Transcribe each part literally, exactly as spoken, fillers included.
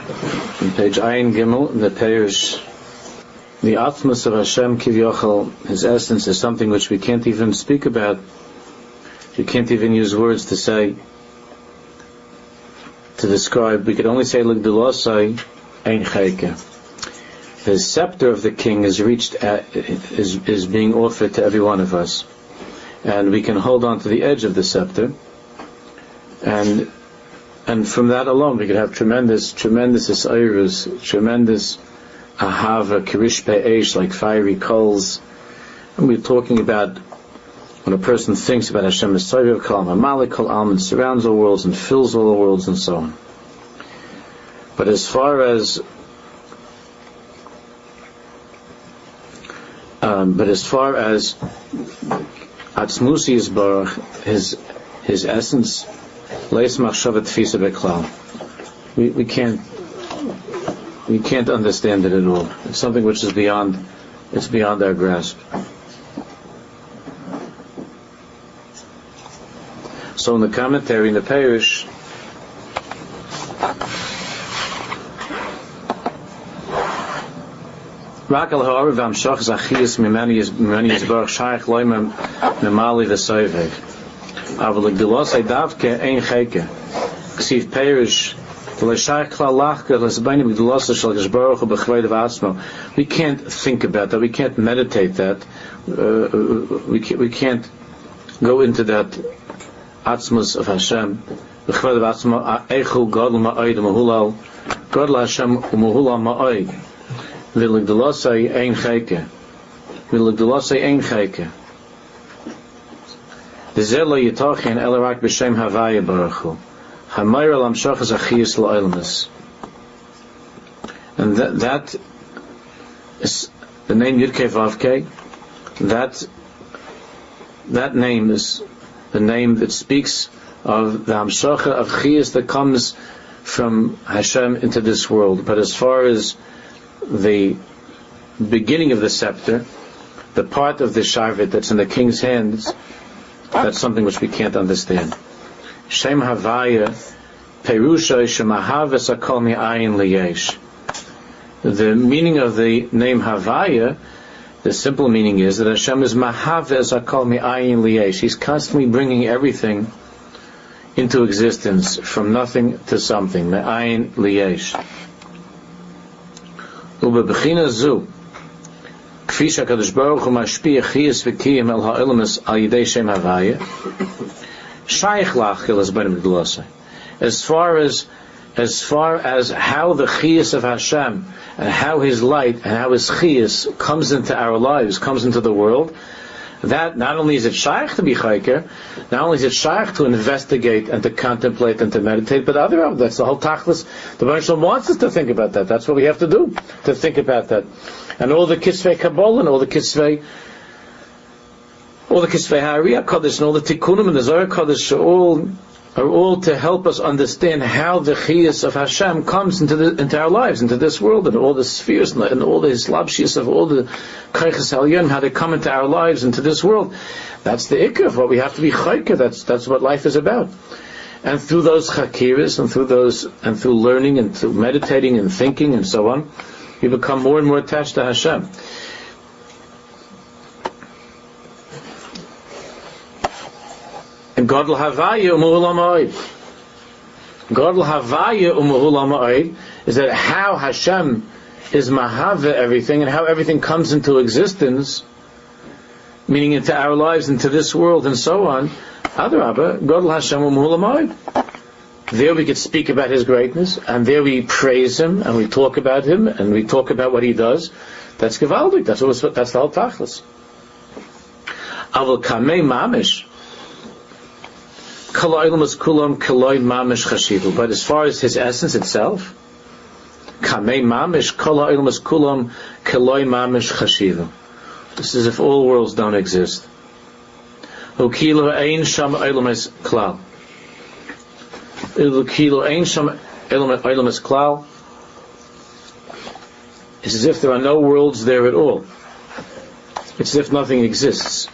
On page Ayin Gimel, in the Peirush, the Atmos of Hashem Kivyochel, His essence, is something which we can't even speak about. You can't even use words to say, to describe. We could only say L'Gdulosai Ein Chayke. The scepter of the king is reached at, is is being offered to every one of us, and we can hold on to the edge of the scepter, and and from that alone we could have tremendous, tremendous isayrus, tremendous ahava, kirish pe'esh, like fiery coals. And we're talking about when a person thinks about Hashem as Tzayir Kalam, Malik Kol Alman, surrounds all worlds and fills all the worlds and so on. But as far as Um, but as far as Atzmusi Yisbarach, his his essence, Leis Machshavat Tfisa Beklal, we we can't we can't understand it at all. It's something which is beyond it's beyond our grasp. So in the commentary in the Peirush, Rakal ha'arav v'amshach zachiyas mimani yizbarach shaykh loymem memali v'soyveg aval l'gdilosai davke ein chayke ksiv Peirush v'l'shaykh klalachka l'sbaynim l'gdilosai shal gishbaruch b'chvayd v'atzmo. We can't think about that, we can't meditate that, uh, we, can't, we can't go into that atzmos of Hashem b'chvayd v'atzmo eichu godl ma'oid mahulal godl Hashem u'mahulal ma'oid V'legdolosai ein chayke. V'legdolosai ein chayke. V'zeh lo yitachin ela rak b'shem havaya baruch hu. Hamayr al amshach zachiyus la'olamus. And that, that is the name Yudkei Vavkei. That that name is the name that speaks of the amshacha of chiyus that comes from Hashem into this world. But as far as the beginning of the scepter, the part of the sharvit that's in the king's hands, that's something which we can't understand. Shem Havaya Perusha Shemahaves Akol Mi'ayin Liyesh. The meaning of the name Havaya, the simple meaning is that Hashem is Mahaves Akol Mi'ayin Liyesh. He's constantly bringing everything into existence, from nothing to something. Mi'ayin Liyesh. ובבחינה זו, כפי שהקדוש ברוך הוא משפיע חייס וקיים אל העולמות על ידי שם הוויה, שייך לאכיל as בנים גדולosai. As far as as far as how the chiyus of Hashem and how His light and how His chiyus comes into our lives, comes into the world, that not only is it shaykh to be chayker, not only is it shaykh to investigate and to contemplate and to meditate, but other that's the whole tachlis. The Baruch Shalom wants us to think about that. That's what we have to do, to think about that. And all the kisvei Kabbalah and all the kisvei, all the kisvei Ha'ariyah Kodesh and all the tikkunim and the Zohar Kodesh are all are all to help us understand how the chiyus of Hashem comes into the, into our lives, into this world, and all the spheres and, and all the hislabshis of all the kaychas alyon, how they come into our lives, into this world. That's the ikar of what we have to be chayker. That's that's what life is about. And through those chakiras and through those and through learning and through meditating and thinking and so on, we become more and more attached to Hashem. And Godel Havaya Umuhul Ha'Ma'od. Godel Havaya Umuhul Ha'Ma'od is that how Hashem is Mahava everything and how everything comes into existence, meaning into our lives, into this world and so on. Adarabba, Godel Hashem Umuhul Ha'Ma'od. There we could speak about His greatness, and there we praise Him, and we talk about Him, and we talk about what He does. That's Gevaldik. That's what, that's the whole Tachlis. Avol Kamei Mamish. But as far as His essence itself, this is if all worlds don't exist. It's as if there are no worlds there at all. It's as if nothing exists.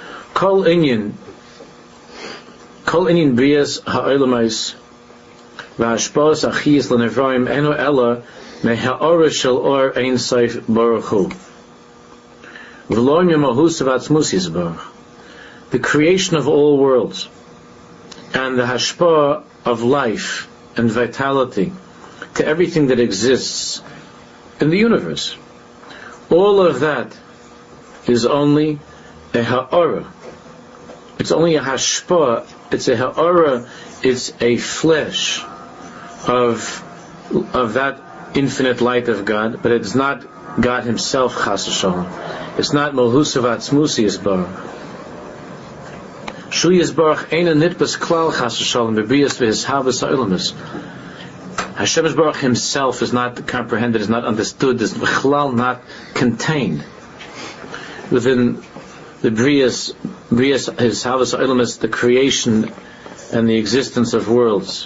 Kol inyan Kol inyan brias ha'olamais v'hashpos achiyas l'nevroim eno ela meha'ora shel or ein sof baruch hu v'lo yemahusav atzmus yisbarach. The creation of all worlds and the hashpah of life and vitality to everything that exists in the universe, all of that is only a ha'ora. It's only a hashpah. It's a ha'ora. It's a flesh of of that infinite light of God, but it's not God Himself. Chas v'shalom. It's not Malhusav Atzmus Yisbarach. Shu Yisbarach eina nitbas klal chas v'shalom bebrias v'hishavas ha'olamus. Hashem Yisbarach Himself is not comprehended, is not understood, is v'chlal not contained within the brias, brias hishavas ha'olamus, the creation and the existence of worlds.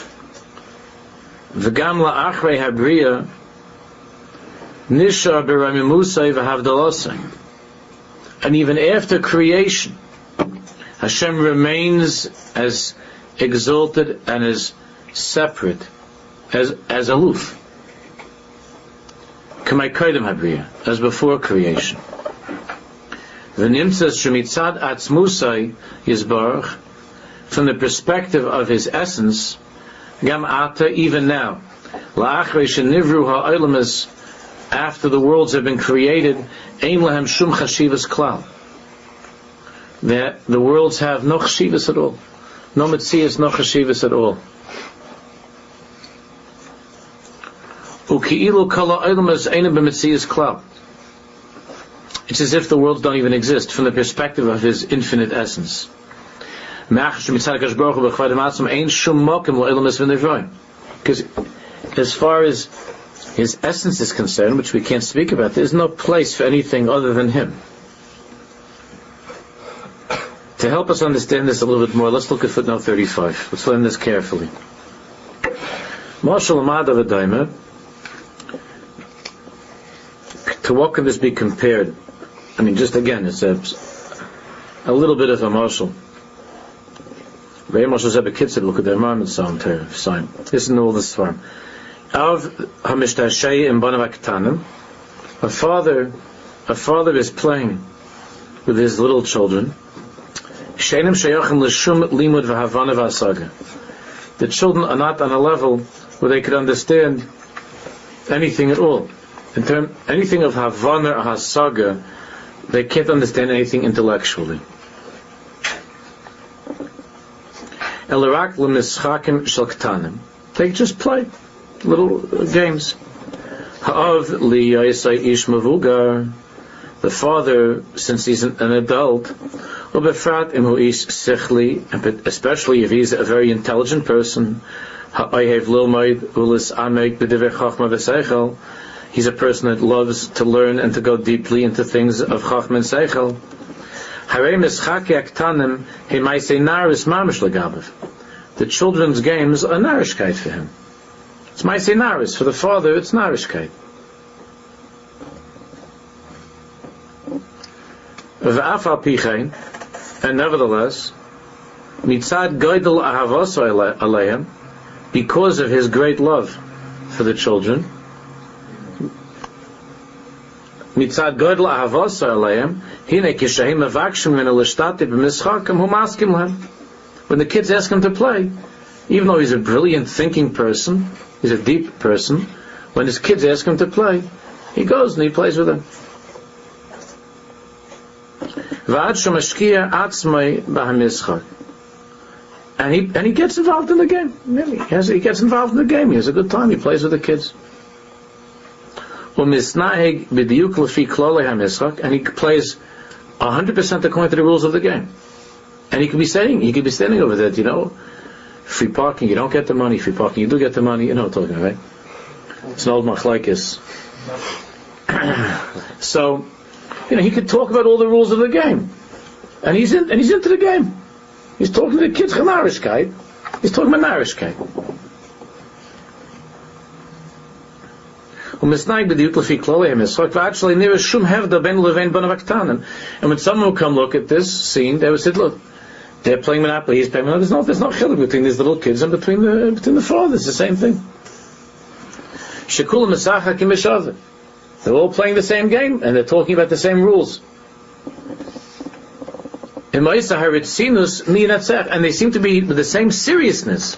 V'gam la'achrei habriya nishar b'ramimusay v'havdalasay. And even after creation, Hashem remains as exalted and as separate, as as aloof. Kamay koydem habriya, as before creation. V'nimtzas shemitzad atzmusay yisbarach, from the perspective of His essence, gam ata, even now, la'achrei shenivru ha'olamus, after the worlds have been created, ein lahem shum chashivas klal. That the worlds have no chashivas at all, no metzias, no chashivas at all. Uki'ilu kala olamas eina b'metzias klal. It's as if the worlds don't even exist from the perspective of His infinite essence. Because as far as His essence is concerned, which we can't speak about, there's no place for anything other than Him. To help us understand this a little bit more, let's look at footnote thirty-five. Let's learn this carefully. Mashal Amad of Adaimer. To what can this be compared? I mean, just again, it's a, a little bit of a mashal. Very much as a kitzur, look at their mom and sign. Listen to all this form. Av Hamishtashei and Banav Aktanim. A father, a father is playing with his little children. Sheinim sheyachim l'shum limud v'havana v'asaga. The children are not on a level where they could understand anything at all. In term, anything of havana or hasaga, they can't understand anything intellectually. Elarak l'mischakim shel ktanim. They just play little games. Ha'av liyayisai ish mavugar. The father, since he's an, an adult, ubefrat imhu ish sichli, especially if he's a very intelligent person, ha'ayhev lilmaid ulis amek b'divrei chachma v'seichel. He's a person that loves to learn and to go deeply into things of chachma and seichel. Harei mischaki aktanim he might say naris mamish legabav. The children's games are narishkeit for him. It's might say naris. For the father, it's narishkeit. V'afal pichein, and nevertheless, mitzad goydel ahavos aleihem, because of his great love for the children, mitzad goydel ahavos aleihem, hine kishahim avakshim min alishtate b'mischakim hu maskim lehem. When the kids ask him to play, even though he's a brilliant thinking person, he's a deep person, when his kids ask him to play, he goes and he plays with them. And he and he gets involved in the game. Really, he, has, he gets involved in the game. He has a good time. He plays with the kids. And he plays a hundred percent according to the rules of the game. And he could be saying, he could be standing over there, you know, free parking, you don't get the money. Free parking, you do get the money. You know what I'm talking about, right? It's an old machlaikis. So, you know, he could talk about all the rules of the game, and he's in, and he's into the game. He's talking to the kids Narishkeit. He's talking about Narishkeit. And when someone would come look at this scene, they would say, "Look, They're playing Monopoly, he's playing Monopoly. There's no, there's no chiluk between these little kids and between the between the fathers. It's the same thing. Shekulam Mesacha Kimishava. They're all playing the same game and they're talking about the same rules. And they seem to be with the same seriousness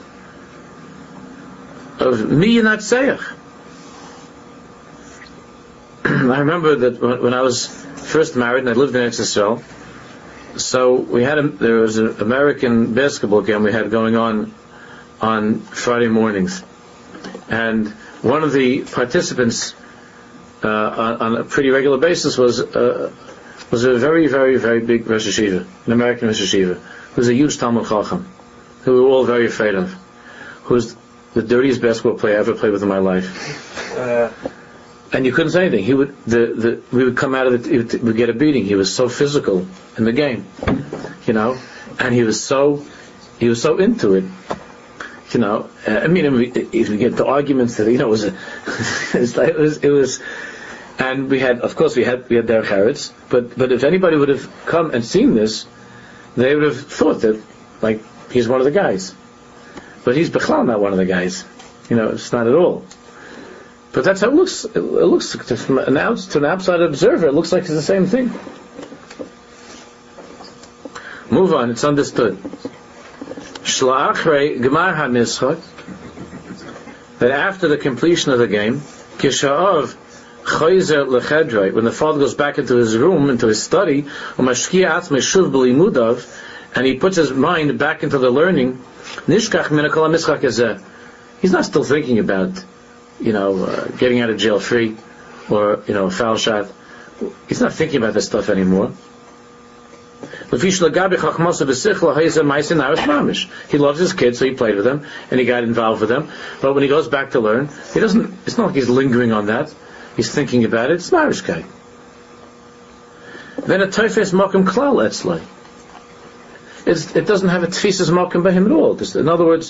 of Miyanatseach. I remember that when I was first married and I lived in Eretz Yisrael, so we had a, there was an American basketball game we had going on on Friday mornings, and one of the participants uh, on, on a pretty regular basis was uh, was a very very very big Rosh Yeshiva, an American Rosh Yeshiva, who was a huge Talmud Chacham, who we were all very afraid of, who was the dirtiest basketball player I ever played with in my life. Uh. And you couldn't say anything. He would, the, the, we would come out of it, we would get a beating. He was so physical in the game, you know, and he was so, he was so into it, you know. I mean, if we get to arguments that, you know, it was, a, it was, it was, and we had, of course, we had, we had their Heretz, but, but if anybody would have come and seen this, they would have thought that, like, he's one of the guys. But he's Bechlal not one of the guys. You know, it's not at all. But that's how it looks. It looks from an out, to an outside observer. It looks like it's the same thing. Move on. It's understood. Shla'achrei gemar ha'mischak, that after the completion of the game, kisha'av chayzer lechedrei, when the father goes back into his room, into his study, umashkia atzmei shuv b'limudav, and he puts his mind back into the learning, nishkach min kol ha'mischak hazeh. He's not still thinking about, you know, uh, getting out of jail free, or, you know, a foul shot. He's not thinking about this stuff anymore. He loves his kids, so he played with them, and he got involved with them. But when he goes back to learn, he doesn't, it's not like he's lingering on that. He's thinking about it. It's an Irish guy. Then a Teifes Mokum Klal Etzlai. It doesn't have a Tfisas Mokum by him at all. In other words,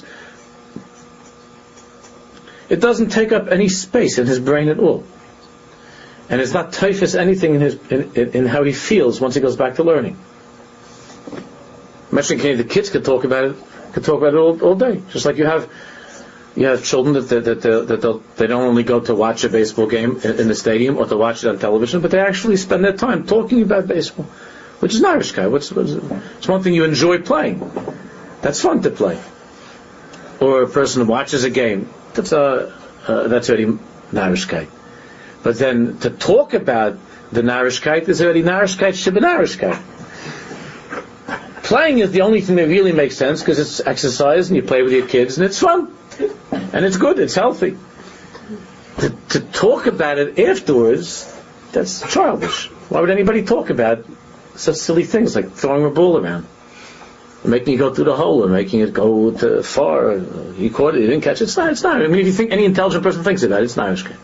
it doesn't take up any space in his brain at all, and it's not typhus anything in his in, in, in how he feels once he goes back to learning. Imagine the kids could talk about it, could talk about it all, all day. Just like you have you have children that that that, that they'll, they don't only go to watch a baseball game in, in the stadium or to watch it on television, but they actually spend their time talking about baseball, which is an Irish guy. What's, what's it's one thing you enjoy playing. That's fun to play. Or a person who watches a game. That's a uh, that's already Narishkeit. But then to talk about the Narishkeit is already Narishkeit Shibba Narishkeit. Playing is the only thing that really makes sense because it's exercise and you play with your kids and it's fun and it's good, it's healthy. To, to talk about it afterwards, that's childish. Why would anybody talk about such silly things like throwing a ball around? Making it go through the hole, or making it go to far, or he caught it, he didn't catch it. It's not, it's not. I mean, if you think any intelligent person thinks about it, it's not Irish.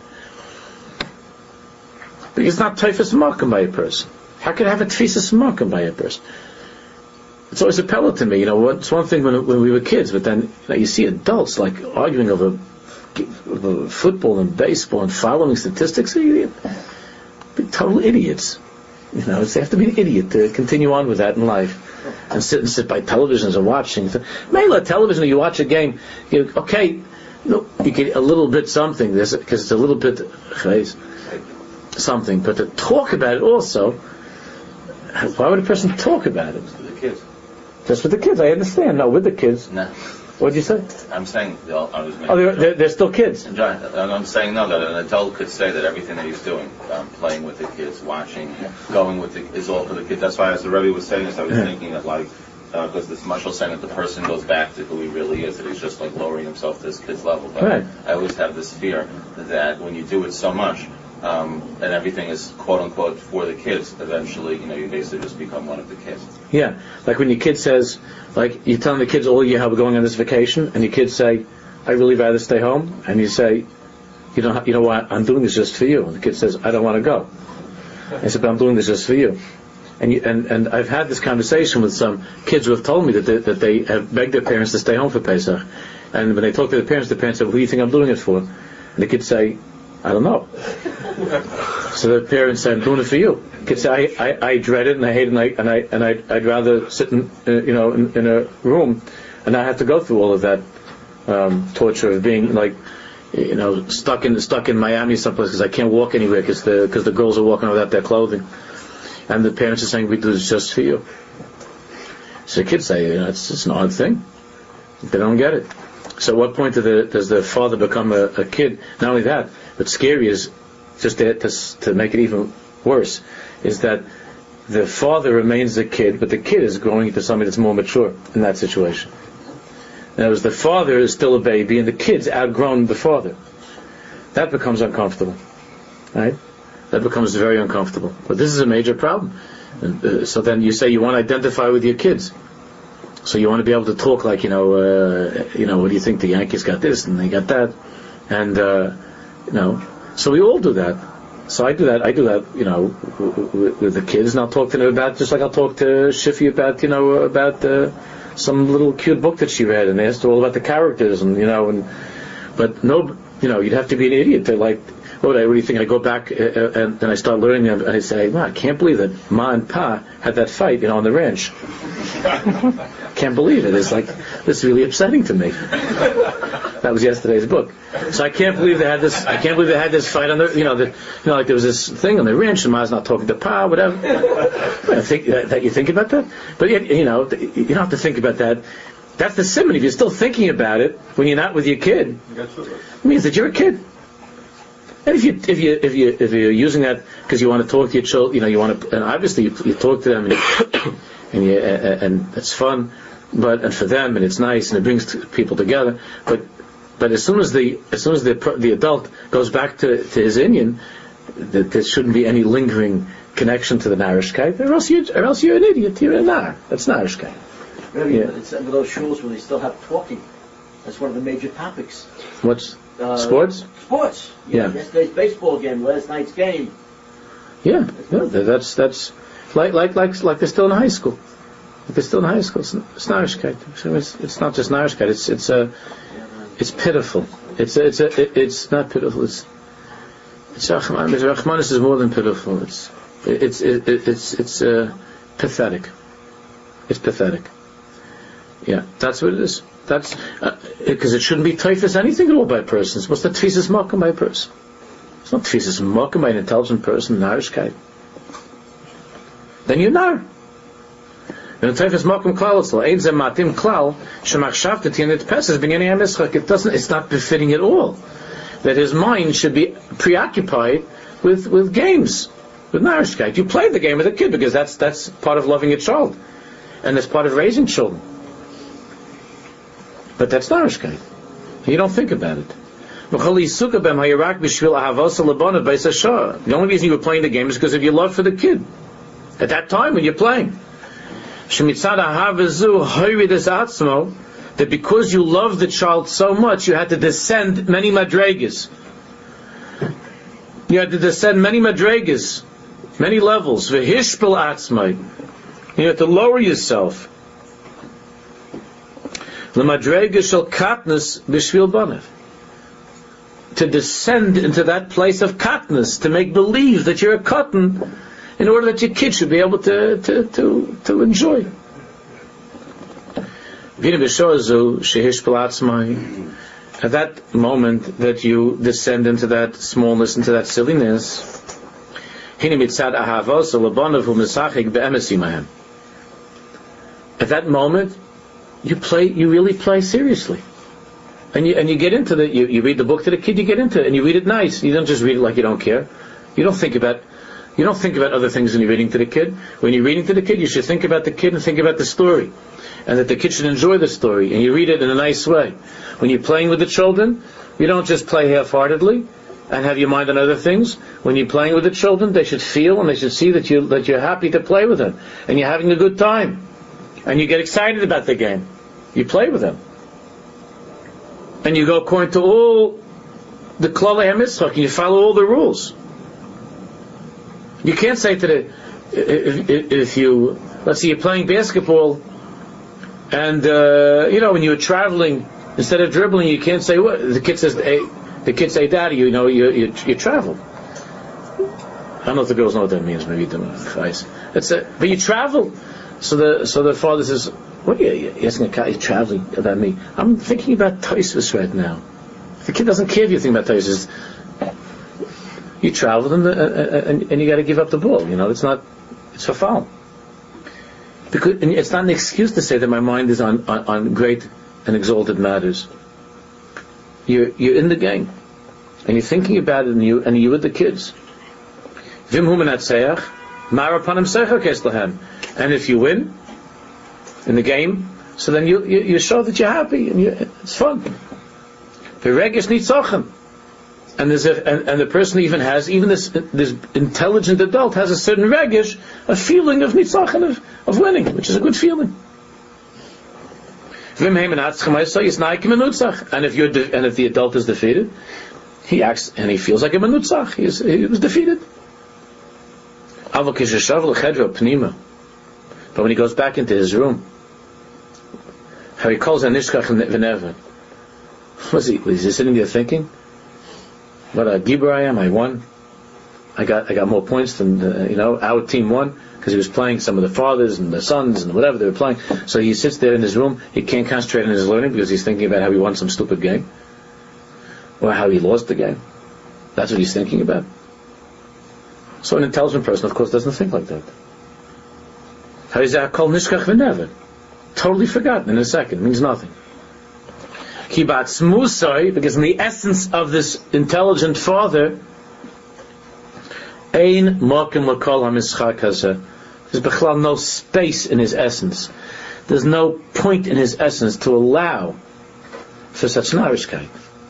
But it's not Teifus Markham by a person. How could it have a Tfisas Markham by a person? It's always a pellet to me, you know. It's one thing when, when we were kids, but then, you know, you see adults like arguing over, over football and baseball and following statistics. They're total idiots. You know, they have to be an idiot to continue on with that in life. And sit and sit by televisions and watching. Mela television, you watch a game, you okay, no, you get a little bit something, because it's a little bit something, but to talk about it also, why would a person talk about it? With the kids. Just with the kids, I understand. No, with the kids. No. What did you say? I'm saying, I was oh, they're, they're, they're still kids. I'm saying no, that an adult could say that everything that he's doing, um, playing with the kids, watching, going with the, is all for the kids. That's why, as the Rebbe was saying this, I was yeah. thinking that, like, because uh, this Mashal saying that the person goes back to who he really is, that he's just like lowering himself to his kid's level. But right. I always have this fear that when you do it so much, um, and everything is quote unquote for the kids, eventually, you know, you basically just become one of the kids. Yeah, like when your kid says, like you're telling the kids all year how we're going on this vacation, and your kids say, "I really rather stay home," and you say, "You know, you know what? I'm doing this just for you." And the kid says, "I don't want to go." I said, "But I'm doing this just for you." And, you, and and I've had this conversation with some kids who have told me that they, that they have begged their parents to stay home for Pesach, and when they talk to their parents, the parents say, "Who do you think I'm doing it for?" And the kids say, "I don't know." So the parents say, I'm doing it for you. Kids say, I, I, I dread it and I hate it and I and I and I I'd rather sit in uh, you know in, in a room and not have to go through all of that um, torture of being like you know stuck in stuck in Miami someplace because I can't walk anywhere because the because the girls are walking without their clothing, and the parents are saying we do this just for you. So the kids say, you know, it's it's an odd thing. They don't get it. So at what point do the, does the father become a, a kid? Not only that, what's scary is, just to, to, to make it even worse, is that the father remains a kid, but the kid is growing into somebody that's more mature in that situation. In other words, the father is still a baby, and the kid's outgrown the father. That becomes uncomfortable. Right? That becomes very uncomfortable. But this is a major problem. And, uh, so then you say you want to identify with your kids. So you want to be able to talk like, you know, uh, you know, what do you think? The Yankees got this and they got that, and uh, you know, so we all do that. So I do that. I do that, you know, with, with the kids, and I'll talk to them about just like I'll talk to Shifi about, you know, about uh, some little cute book that she read, and asked her all about the characters, and you know, and but no, you know, you'd have to be an idiot to like. What, what do you think? I go back uh, and, and I start learning, and I say, "Ma, I can't believe that Ma and Pa had that fight, you know, on the ranch." Can't believe it. It's like, this is really upsetting to me. That was yesterday's book. So I can't believe they had this. I can't believe they had this fight on the, you know, the, you know, like there was this thing on the ranch, and Ma's not talking to Pa, whatever. I think that, that you think about that, but yet, you know, you don't have to think about that. That's the simile. If you're still thinking about it when you're not with your kid, it means that you're a kid. And if you if you if you if you're using that because you want to talk to your children, you know, you want to, and obviously you, you talk to them, and you, and, you, and and it's fun, but and for them, and it's nice, and it brings people together. But but as soon as the as soon as the the adult goes back to, to his Indian, that there shouldn't be any lingering connection to the narishkeit, or else you or else you're an idiot. You're a nar. That's narishkeit. Really, yeah. It's under those shuls where they still have talking. That's one of the major topics. What's Uh, sports? Sports. Yeah. yeah. Yesterday's baseball game, last night's game. Yeah, yeah. That's that's like like like like they're still in high school. Like they're still in high school. It's, it's narishkeit. So it's it's not just narishkeit. It's it's a it's pitiful. It's a, it's a, it, it's not pitiful. It's it's Rachman. Rachmanis is more than pitiful. It's it's it, it, it's it's uh, pathetic. It's pathetic. Yeah, that's what it is. That's because uh, it shouldn't be typhus anything at all by a person. What's the tfisas makom by a person? It's not tfisas makom by an intelligent person, narishkeit. Then you're nar. When typhus makom klal it's ein zeh matim klal shemachshavtet yenet pesas b'nyanei hamischak. It doesn't. It's not befitting at all that his mind should be preoccupied with with games, with narishkeit. You play the game with a kid because that's that's part of loving a child, and that's part of raising children. But that's narishkeit. You don't think about it. The only reason you were playing the game is because of your love for the kid. At that time when you're playing. That because you love the child so much, you had to descend many madregas. You had to descend many madregas, many levels. You had to lower yourself. To descend into that place of katnus, to make believe that you're a katan, in order that your kid should be able to to to, to enjoy. At that moment that you descend into that smallness, into that silliness, at that moment you play, you really play seriously. And you and you get into the, you, you read the book to the kid, you get into it, and you read it nice. You don't just read it like you don't care. You don't think about, you don't think about other things when you're reading to the kid. When you're reading to the kid, you should think about the kid and think about the story. And that the kid should enjoy the story, and you read it in a nice way. When you're playing with the children, you don't just play half-heartedly and have your mind on other things. When you're playing with the children, they should feel and they should see that you that you're happy to play with them, and you're having a good time. And you get excited about the game. You play with them. And you go according to all the klalei hamitzvah, and you follow all the rules. You can't say to the, if, if, if you, let's say you're playing basketball, and, uh, you know, when you're traveling, instead of dribbling, you can't say, what? The kid says, hey, the kid say, Daddy, you know, you, you, you travel. I don't know if the girls know what that means. Maybe you don't. It's a, but you travel. So the so the father says, "What are you asking? You're traveling about me? I'm thinking about Tosfos right now. The kid doesn't care if you think about Tosfos. You traveled and, and, and you got to give up the ball. You know, it's not. It's for foul. Because and it's not an excuse to say that my mind is on, on, on great and exalted matters. You're you're in the game, and you're thinking about it, and you and you're with the kids. Vim hu menatzeach, mar apanim secha keslehem. And if you win in the game, so then you, you you show that you're happy and you, it's fun. V'regesh nitzochem, and there's a, and, and the person even has even this this intelligent adult has a certain regesh, a feeling of nitzochem, of, of winning, which is a good feeling. And if you're de- and if the adult is defeated, he acts and he feels like a menutzach. He, is, he was defeated. But when he goes back into his room, how he calls Anishkach v'neven. Was he? Was he sitting there thinking, "What a gibber I am! I won. I got I got more points than the, you know our team won." Because he was playing some of the fathers and the sons and whatever they were playing. So he sits there in his room, he can't concentrate on his learning because he's thinking about how he won some stupid game. Or how he lost the game. That's what he's thinking about. So an intelligent person, of course, doesn't think like that. How is that called nishkach v'neven? Totally forgotten in a second. It means nothing. Kibatz musai, because in the essence of this intelligent father, Ein mokim l'kol hamischak hazeh. There's bechlal no space in his essence. There's no point in his essence to allow for such narishkeit.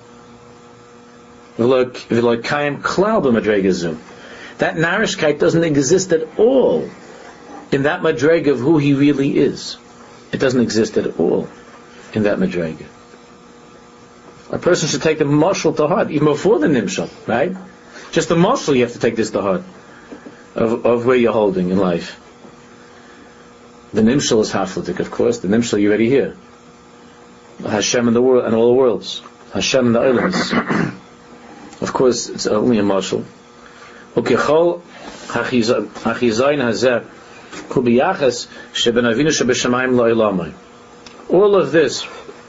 V'lo kayim klal b'madrega zu. That narishkeit doesn't exist at all in that madrega of who he really is. It doesn't exist at all in that madrega. A person should take the mashal to heart, even before the nimshal, right? Just the mashal you have to take this to heart of, of where you're holding in life. The nimshal is haflatik, of course. The nimshal you already hear. Hashem in the world and all the worlds. Hashem in the islands. Of course, it's only a mashal. Ukechol hachizayin hazeh hu biyachas sheben avinu shebeshamayim lo ilamai. All of this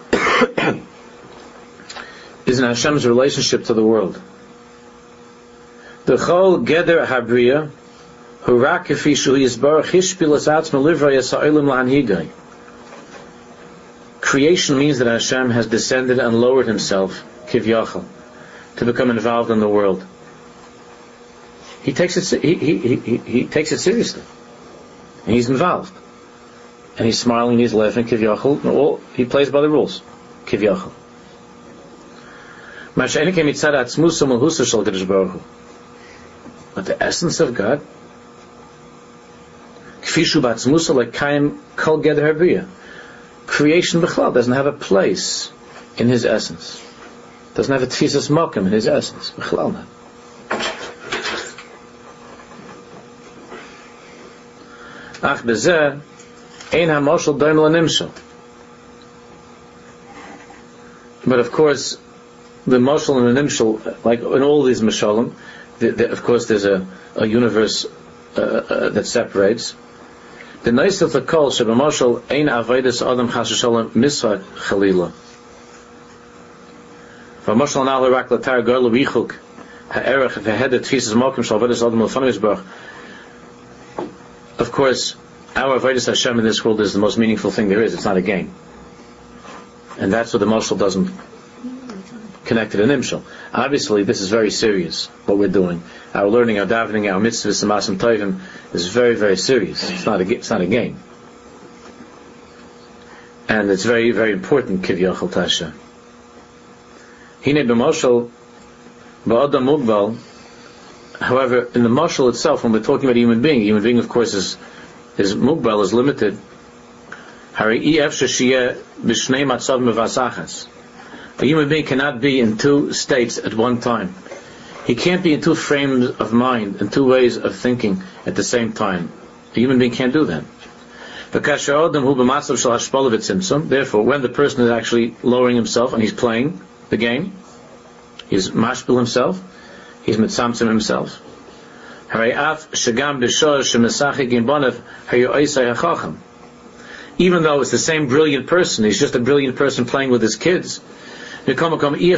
is in Hashem's relationship to the world. The chol geder habriya hu rak kefi shu yisbarach hishpilas atzma livrayas ha'olam la'anhigay. Creation means that Hashem has descended and lowered himself, kivyachal, to become involved in the world. He takes it. He, he, he, he takes it seriously, and he's involved, and he's smiling, he's laughing, kivyachal. All he plays by the rules, kivyachal. But the essence of God, creation b'chlal doesn't have a place in his essence. Doesn't have a tfisas mokum in his essence. B'chlal not. Ach bezeh ein hamoshel doim l'nimshel. But of course, the mashal and the nimshal, like in all these mashalim, the, the, of course there's a, a universe uh, uh, that separates. The nice of the kol sheba mashal ein avodas adam chas v'shalom misvah chalila. V'mashal na'al rak latar gar levichuk ha'erech v'hedet tfisas mokim shal avodas adam l'fanei yisbarach. Of course, our avodas Hashem in this world is the most meaningful thing there is. It's not a game, and that's what the mashal doesn't connect to the nimshal. Obviously, this is very serious. What we're doing, our learning, our davening, our mitzvahs, and masim tovim is very, very serious. It's not a, it's not a game, and it's very, very important. Kivyachal tasha. Hine b'mashal ba'adam mugbal. However, in the mashal itself, when we're talking about a human being, a human being, of course, is is mugbal, is limited. Hari efshe shiyeh b'shnei matzav mevasachas. A human being cannot be in two states at one time. He can't be in two frames of mind, in two ways of thinking at the same time. A human being can't do that. Therefore, when the person is actually lowering himself and he's playing the game, he's mashpil himself, he's mitzamtzim himself. Even though it's the same brilliant person, he's just a brilliant person playing with his kids. He can't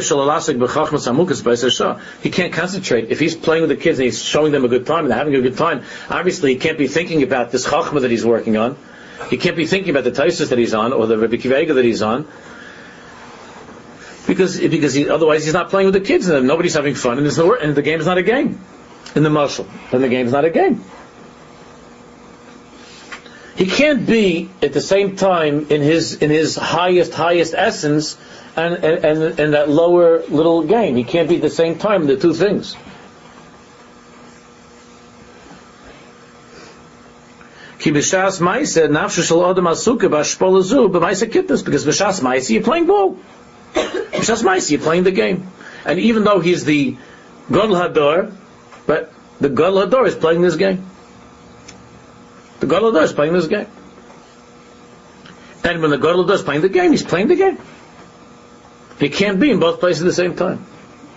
concentrate. If he's playing with the kids and he's showing them a good time and they're having a good time, obviously he can't be thinking about this chachma that he's working on. He can't be thinking about the taisus that he's on or the Rebbe Kiva Eiger that he's on, because because he, otherwise he's not playing with the kids and nobody's having fun and, no, and the game is not a game. In the mashal, then the game is not a game. He can't be at the same time in his in his highest highest essence and and, and, and that lower little game. He can't be at the same time in the two things. Because b'shas ma'isa you're playing ball. B'shas ma'isa you're playing the game. And even though he's the Gadol Hador, but the Gadol Hador is playing this game. The Gadol Hador is playing this game. And when the Gadol Hador is playing the game, he's playing the game. He can't be in both places at the same time.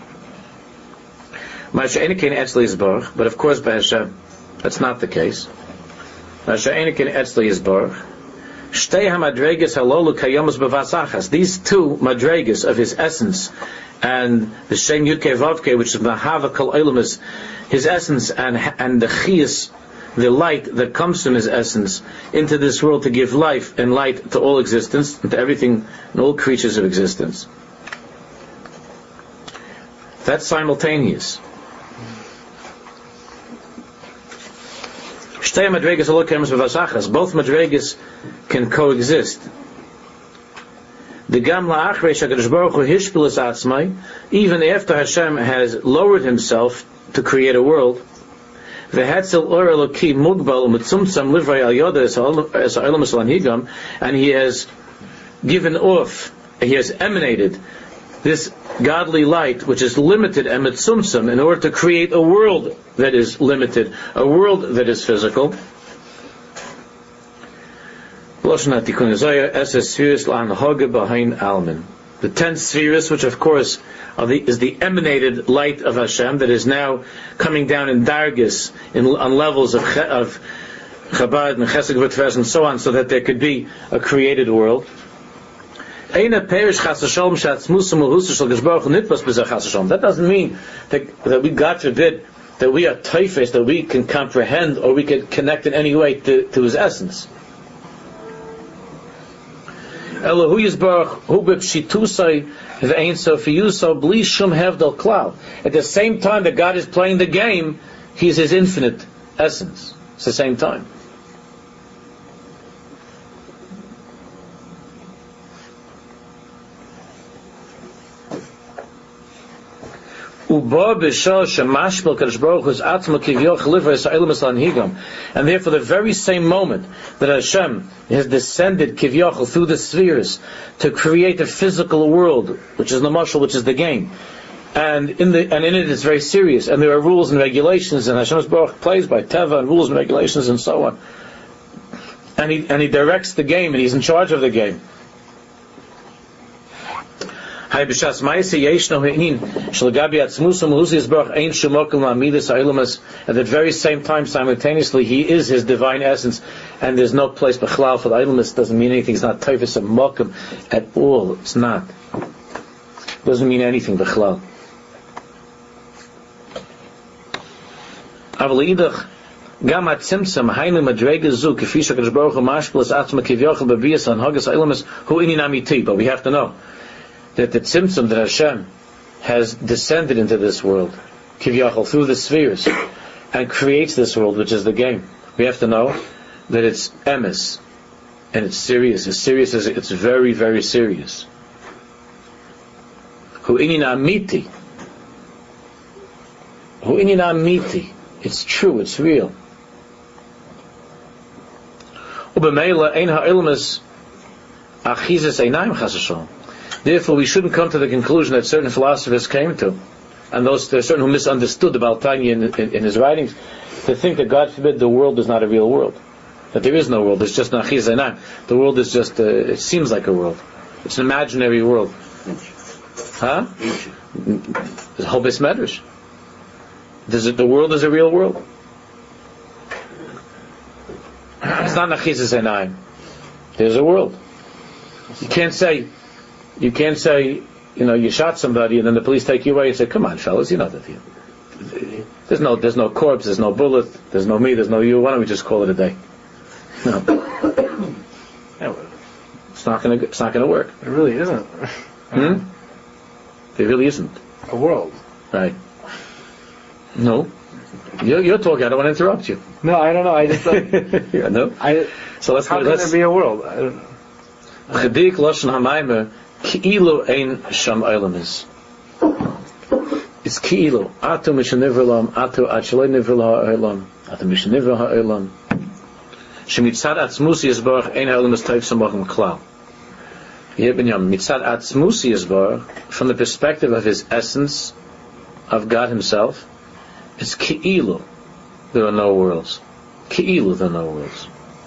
But of course, by Hashem, that's not the case. These two madregas of his essence and the Shem Yudke Vavke, which is Mahava Kol Eilumis, his essence and and the Chiyas, the light that comes from his essence into this world to give life and light to all existence, and to everything and all creatures of existence. That's simultaneous. Both madregas can coexist. Even after Hashem has lowered himself to create a world, and he has given off, he has emanated this godly light, which is limited and mitzumtzum, in order to create a world that is limited, a world that is physical. The ten spheres, which of course are the, is the emanated light of Hashem that is now coming down in dargis, in, on levels of, of Chabad and Chesed V'Tefes and so on, so that there could be a created world. That doesn't mean that, that we, God forbid, that we are teifes, that we can comprehend or we can connect in any way to, to his essence. At the same time that God is playing the game, He is His infinite essence. It's the same time. And therefore the very same moment that Hashem has descended Kivyochel through the spheres to create a physical world, which is the mashal, which is the game, and in the and in it it's very serious, and there are rules and regulations, and Hashem's Baruch plays by Teva and rules and regulations and so on, and he and he directs the game, and he's in charge of the game. At the very same time, simultaneously, he is his divine essence, and there's no place b'chlal for the idleness. Doesn't mean anything. It's not taifus and mokum at all. It's not. Doesn't mean anything b'chlal. Gam atzimtzum haynu madrega zu k'fi shakadosh baruch hu mashpelas atzma kivyochel b'viyas an hagas ha'ilmas hu inin amiti. But we have to know that the tzimtzum that Hashem has descended into this world, kivyochel, through the spheres, and creates this world, which is the game. We have to know that it's emes, and it's serious. As serious as it's very, very serious. Hu inin amiti. Hu inin amiti. It's true. It's real. Therefore, we shouldn't come to the conclusion that certain philosophers came to, and those there are certain who misunderstood the Baal Tanya in, in, in his writings, to think that, God forbid, the world is not a real world, that there is no world. It's just Achiz Einayim. The world is just, uh, it seems like a world. It's an imaginary world. Huh? The whole base medrash. Does it, the world is a real world. not nachizas einayim. There's a world. You can't say, you can't say, you know, you shot somebody and then the police take you away and say, come on, fellas, you know that. There's no, there's no corpse, there's no bullet, there's no me, there's no you. Why don't we just call it a day? No. It's not gonna, it's not gonna work. It really isn't. Hmm? It really isn't. A world. Right. No. You're, you're talking, I don't want to interrupt you. No, I don't know, I just thought... yeah, no? I, so let's how go, can let's, there be a world? I don't know. Chedik Lashon HaMaimer Ki'ilu Ein Sham Eilamis. It's Ki'ilu Atu Mishnivr Lam Atu Achelei Nivr Ha'Eilam Atu Mishnivr Ha'Eilam Shemitzad Atzmusi Yisbarach Ein Ha'Eilamis Teif Samachim Klal. Here Binyam Mitzad Atzmusi Yisbarach, from the perspective of his essence of God Himself, it's Ki'ilu there are no worlds. Ki'ilu there are no worlds.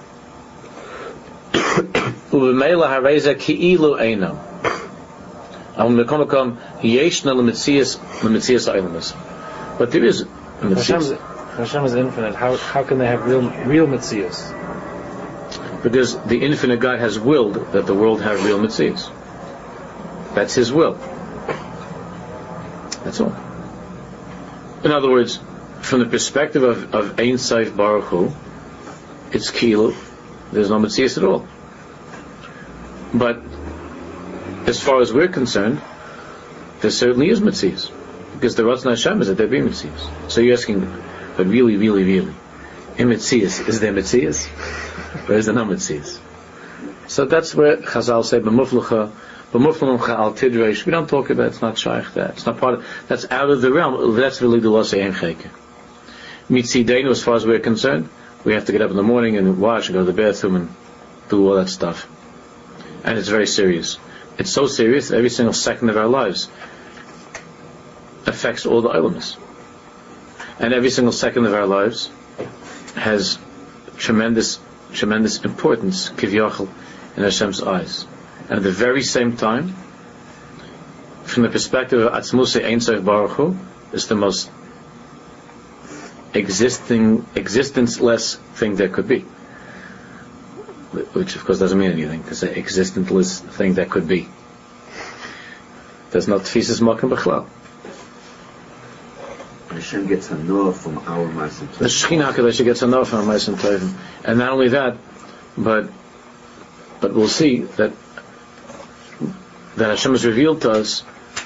Ubemela hareza ki'ilu einam. Am mekomakom yeshna lemitzias lemitzias eilamis. But there is a mitzias. Hashem is infinite. How how can they have real real mitzias? Because the infinite God has willed that the world have real mitzias. That's His will. That's all. In other words, from the perspective of of Ein Sof Baruch Hu, it's ki'ilu. There's no mitzias at all. But as far as we're concerned, there certainly is mitzias, because the Ratzon Hashem is that there be mitzias. So you're asking, but really, really, really, in mitzias, is there mitzias, or is there no mitzias? So that's where Chazal say, "B'muflucha, b'muflucha al tidreish." We don't talk about it, it's not shaykh that. It's not part of. That's out of the realm. That's really the loss of ein cheke. Mitzideinu, as far as we're concerned, we have to get up in the morning and wash and go to the bathroom and do all that stuff. And it's very serious. It's so serious that every single second of our lives affects all the elements. And every single second of our lives has tremendous, tremendous importance, kivyachal, in Hashem's eyes. And at the very same time, from the perspective of Atzmusei Ein Sof Baruch Hu, it's the most existing, existence-less thing there could be. Which of course doesn't mean anything, because an existentless thing that could be. There's no tfisis makom b'chlal. Hashem gets a no from our Ma'asim Tovim. The Shekhinah HaKadosh gets a no from our Ma'asim Tovim. And not only that, but but we'll see that that Hashem has revealed to us.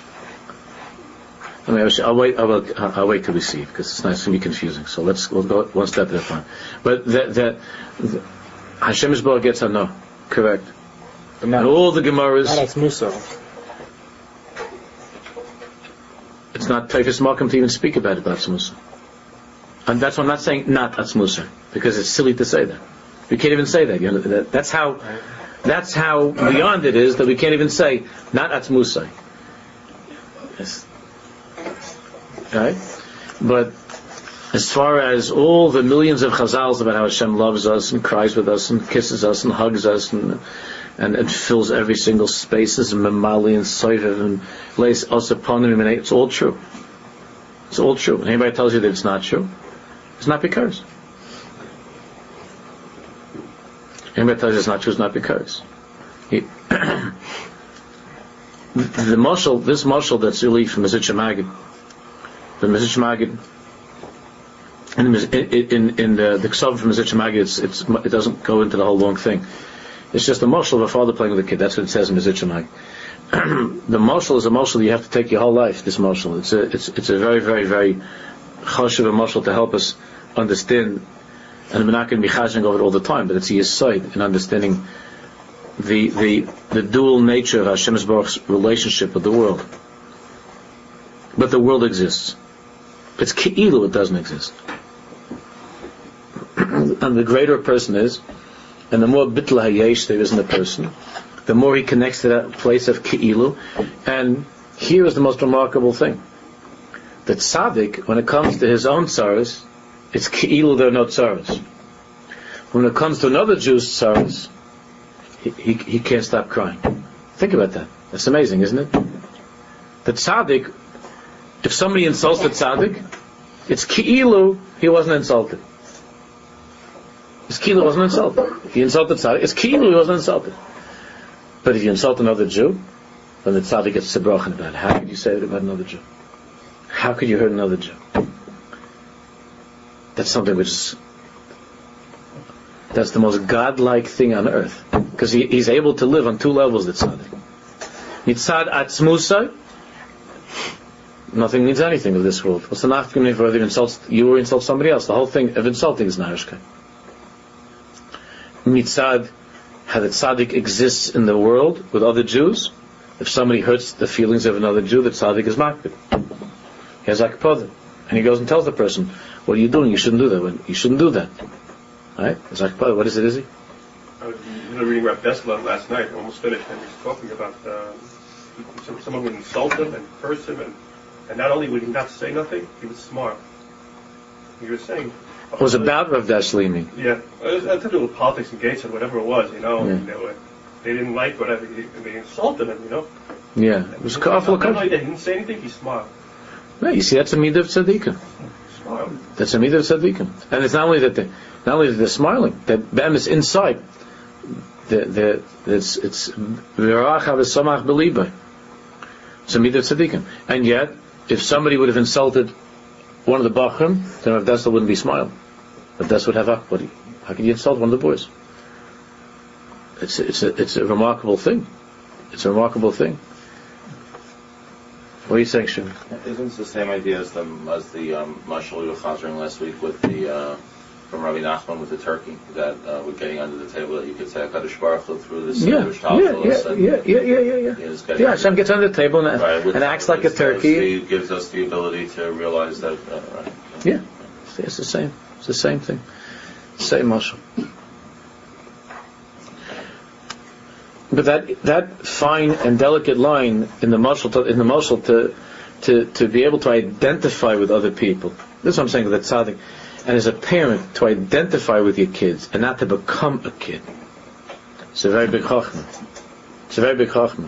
I mean, I'll wait. I'll, I'll wait till we see, because it's nice to be confusing. So let's we'll go one step at a time. But that that. that Hashem Yisbarach gets a no, correct. But not, and all the Gemaras. Not Atzmuso. It's not Teifus Malkum to even speak about it, Atzmusa. And that's why I'm not saying not Atzmusa, because it's silly to say that. We can't even say that. You know, that that's how. That's how beyond it is that we can't even say not Atzmusa. Yes. Right? But as far as all the millions of chazals about how Hashem loves us and cries with us and kisses us and hugs us and and, and fills every single spaces and memali and soivev and lays us upon him, and it's all true. It's all true. And anybody tells you that it's not true, it's not because. Anybody tells you it's not true, it's not because. He, the mashal, this mashal that's really from Mezritch Magid, the Mezritch Magid. In, in, in the, the Ksav from Mezritch Magid, it's, it's, it doesn't go into the whole long thing. It's just a mashal of a father playing with a kid. That's what it says in Mezritch Magid. The mashal is a mashal you have to take your whole life, this mashal. It's a, it's, it's a very, very, very chashuv mashal to help us understand, and we're not going to be chashing over it all the time, but it's a yesod in understanding the, the, the dual nature of Hashem Yisbarach's relationship with the world. But the world exists. It's ki'ilu, it doesn't exist. And the greater a person is, and the more bitl hayesh there is in the person, the more he connects to that place of ki'ilu. And here is the most remarkable thing: that tzaddik, when it comes to his own tzaros, it's ki'ilu, there are no tzaros. When it comes to another Jew's tzaros, he, he, he can't stop crying. Think about that. That's amazing, isn't it? The tzaddik, if somebody insults the tzaddik, it's ki'ilu he wasn't insulted. It's Kilu wasn't insulted. If you insulted tzaddik, it's Kilu he wasn't insulted. But if you insult another Jew, then the tzaddik gets sebrochen about it. How could you say that about another Jew? How could you hurt another Jew? That's something which is, that's the most godlike thing on earth. Because he, he's able to live on two levels, the tzaddik. Mitzad atzmusai, nothing means anything of this world. What's the nafkamim for whether you insult you or insult somebody else? The whole thing of insulting is narishka. Mitzad, how the tzaddik exists in the world with other Jews. If somebody hurts the feelings of another Jew, the tzaddik is makbid. He has akpada, and he goes and tells the person, "What are you doing? You shouldn't do that. You shouldn't do that." Right? It's akpada. What is it? Is he? I was reading Rav Dessler last night. Almost finished, and he was talking about uh, some, someone would insult him and curse him, and, and not only would he not say nothing, he would smile. He was saying. It was about Rav Dessler, you mean? Yeah, it had to do with politics and gates and whatever it was, you know. Yeah. And they, were, they didn't like whatever, he, and they insulted him, you know. Yeah, it was awful. Not only that he didn't say anything, he smiled. No, you see, that's a midah of tzaddikim. Smiled. That's a midah of tzaddikim, and it's not only that they, not only that they're smiling, that them is inside. The, the, it's it's v'rachav v'samach b'liba. It's a midah of tzaddikim, and yet, if somebody would have insulted one of the bachrim, then Rav Dessler wouldn't be smiling. Rav Dessler would have akbadi. How can you insult one of the boys? It's it's a, it's a remarkable thing. It's a remarkable thing. What are you saying, Shimon? Isn't it the same idea as the as the um, mashal you were chazering last week with the uh, from Rabbi Nachman with the turkey that uh, we're getting under the table that you could say Hakadosh Baruch Hu through this yeah, yeah, yeah, and yeah, yeah, yeah, yeah, yeah. Yeah, Hashem gets under the table and, right, and acts like a turkey. He gives us the ability to realize that. Uh, right. Yeah, it's, it's the same. It's the same thing. Same mashal. But that that fine and delicate line in the mashal to, in the mashal to to to be able to identify with other people. This is what I'm saying with that tzaddik. And as a parent, to identify with your kids and not to become a kid. It's a very big chachma. It's a very big chachma.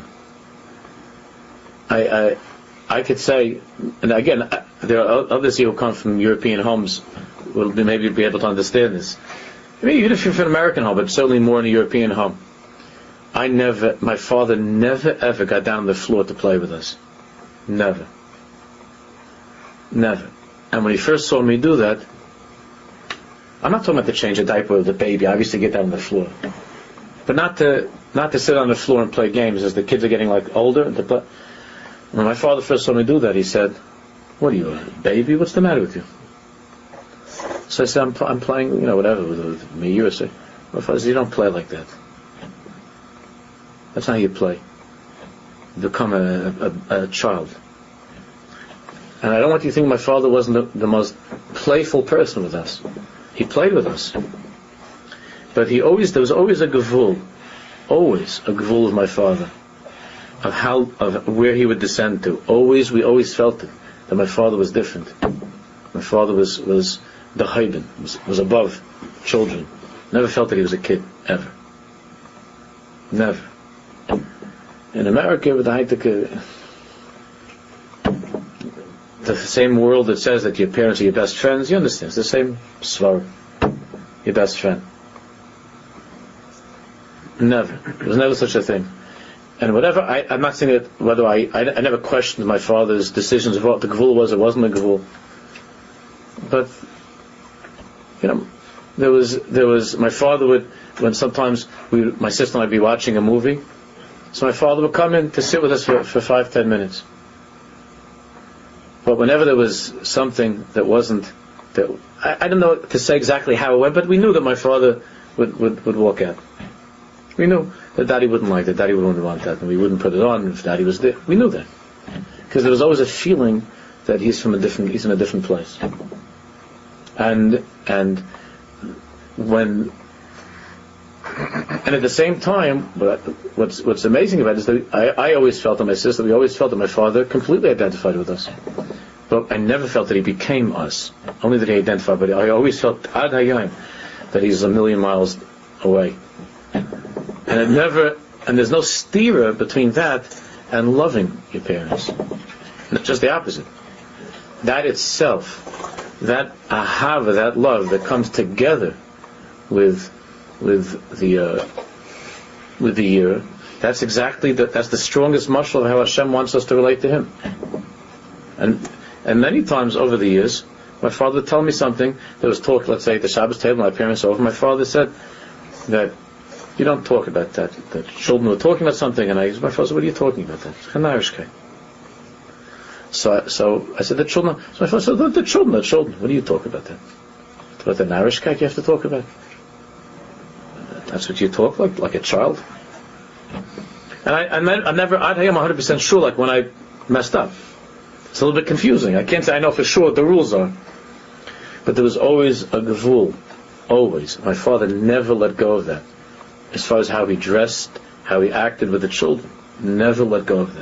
I, I, I could say, and again, there are others here who come from European homes will be, maybe be able to understand this. I mean, even if you're from an American home, but certainly more in a European home. I never, my father never ever got down on the floor to play with us. Never. Never. And when he first saw me do that, I'm not talking about to change a diaper of the baby, obviously get down on the floor. But not to not to sit on the floor and play games as the kids are getting like older. And to play. When my father first saw me do that, he said, "What are you, a baby? What's the matter with you?" So I said, I'm, I'm playing, you know, whatever, with, with me, you or say. My father said, "You don't play like that. That's not how you play. You become a, a, a child." And I don't want you to think my father wasn't the, the most playful person with us. He played with us. But he always, there was always a gevul, always a gevul of my father, of how, of where he would descend to. Always, we always felt it, that my father was different. My father was, was the Haydn, was, was above children. Never felt that he was a kid, ever. Never. In America, with the high-tech, the same world that says that your parents are your best friends, you understand, it's the same svar, your best friend. Never. There was never such a thing. And whatever, I, I'm not saying that whether I, I, I never questioned my father's decisions of what the gevul was or wasn't a gevul. But, you know, there was, there was, my father would, when sometimes we, my sister and I'd be watching a movie, so my father would come in to sit with us for, for five, ten minutes. But whenever there was something that wasn't, that I, I don't know to say exactly how it went, but we knew that my father would, would, would walk out. We knew that Daddy wouldn't like that, Daddy wouldn't want that, and we wouldn't put it on if Daddy was there. We knew that. Because there was always a feeling that he's from a different, he's in a different place. And, and when, and at the same time, what's, what's amazing about it is that I, I always felt, and my sister, we always felt that my father completely identified with us. But I never felt that he became us. Only that he identified, but I always felt, ad hayom, that he's a million miles away. And it never, and there's no stira between that and loving your parents. Just the opposite. That itself, that ahava, that love that comes together with with the uh, with the year. That's exactly the, that's the strongest mashal of how Hashem wants us to relate to Him. And and many times over the years, my father would tell me something. There was talk, let's say, at the Shabbos table. My parents over. My father said that you don't talk about that. That children were talking about something, and I, my father said, "What are you talking about? That Chanarishke." So, I, so I said, "The children." So my father said, "The, the children, the children. What do you talk about that? About the Narishke you have to talk about? That's what you talk like, like a child." And I, I, I never, I am one hundred percent sure. Like when I messed up, it's a little bit confusing. I can't say I know for sure what the rules are, but there was always a gevul. Always, my father never let go of that. As far as how he dressed, how he acted with the children, never let go of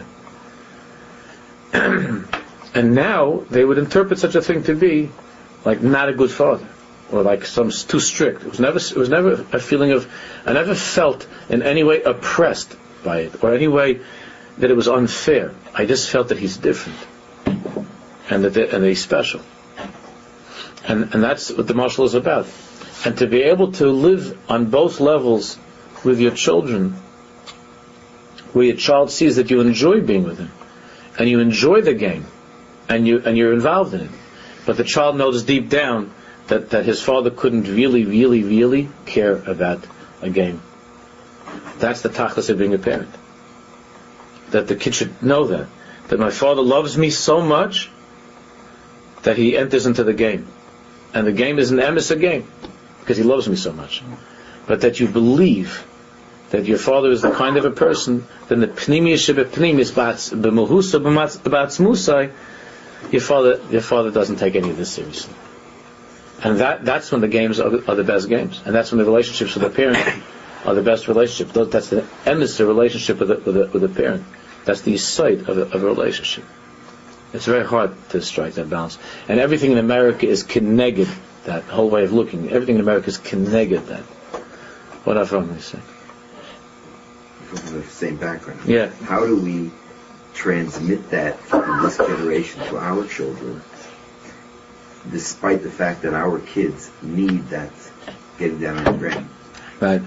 that. And now they would interpret such a thing to be like not a good father, or like some too strict. It was never, it was never a feeling of. I never felt in any way oppressed by it, or any way that it was unfair. I just felt that he's different, and that they, and that he's special. And and that's what the mashal is about. And to be able to live on both levels with your children, where your child sees that you enjoy being with him, and you enjoy the game, and you and you're involved in it, but the child knows deep down that, that his father couldn't really, really, really care about a game. That's the tachlis of being a parent. That the kid should know that. That my father loves me so much that he enters into the game. And the game is an emes a game, because he loves me so much. But that you believe that your father is the kind of a person, then the pnimius shebepnimis b'muhusa b'matzmusai, your father, your father doesn't take any of this seriously. And that, that's when the games are, are the best games. And that's when the relationships with the parent are the best relationships. That's the emes, the relationship with the, with the, with the parent. That's the sight of a, of a relationship. It's very hard to strike that balance. And everything in America is keneged that whole way of looking. Everything in America is keneged that. What else am I saying? From the same background. Yeah. How do we transmit that from this generation to our children, despite the fact that our kids need that getting down on the ground? Right.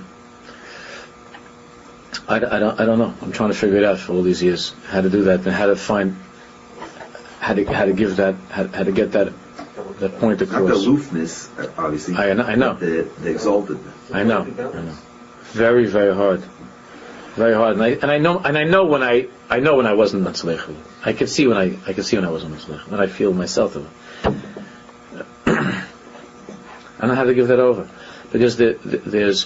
I, I, don't, I don't know. I'm trying to figure it out for all these years, how to do that and how to find, how to how to give that, how, how to get that that point across. Not the aloofness, obviously. I, I know. The, the exaltedness. I know. I know. Very, very hard. Very hard. And I and I know and I know when I I know when I wasn't matzlech. I could see when I I could see when I wasn't matzlech. When I feel myself of it. I don't know how to give that over, because the, the, there's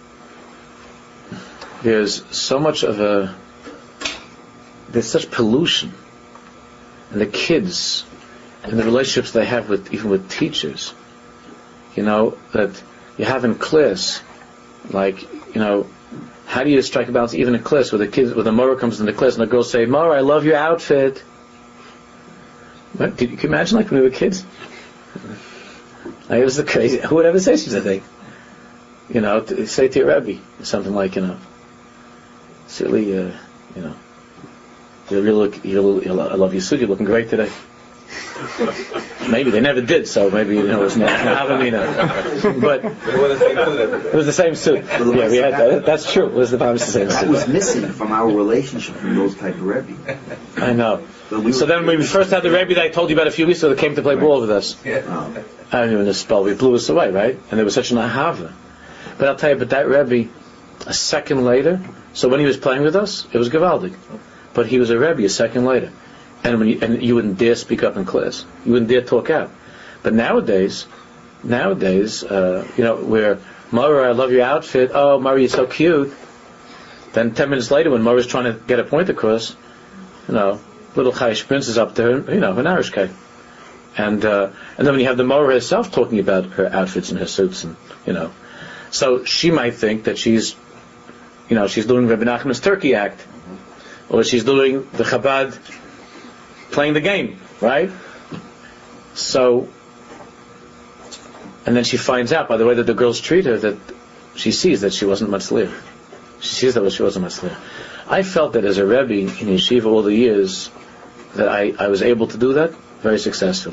there's so much of a there's such pollution in the kids and the relationships they have with even with teachers. You know, that you have in class, like, you know, how do you strike a balance even in class where the kids, where the Mora comes into class and the girls say, "Mora, I love your outfit." What, did you can you imagine like when we were kids? Like, it was the crazy. Who would ever say such a thing? You know, to say to your Rebbe something like, you know, it's really, uh, you know, you really look, you really, I love your suit. You're looking great today. Maybe they never did, so maybe, you know, it was not Avamina. But it was the same suit. Yeah, we had that. That's true. It was the, it was the same That suit. was missing from our relationship from those type of Rebbe. I know. So then when we first had the Rebbe that I told you about a few weeks ago that came to play ball with us, Oh. I don't even know the spell, we blew us away, right? And there was such an ahava. But I'll tell you, but that Rebbe, a second later, so when he was playing with us, it was Gavaldik. But he was a Rebbe a second later. And when you, and you wouldn't dare speak up in class. You wouldn't dare talk out. But nowadays, nowadays, uh, you know, where, Mara, I love your outfit, oh, Mara, you're so cute. Then ten minutes later, when Mara's trying to get a point across, you know, little Chayish Prince is up there, you know, an Irish guy. And uh, and then when you have the Mora herself talking about her outfits and her suits, and you know, so she might think that she's, you know, she's doing Rebbe Nachman's Turkey act, or she's doing the Chabad playing the game, right? So, and then she finds out by the way that the girls treat her that she sees that she wasn't matzliach. She sees that she wasn't matzliach. I felt that as a Rebbe in Yeshiva all the years that I, I was able to do that very successfully.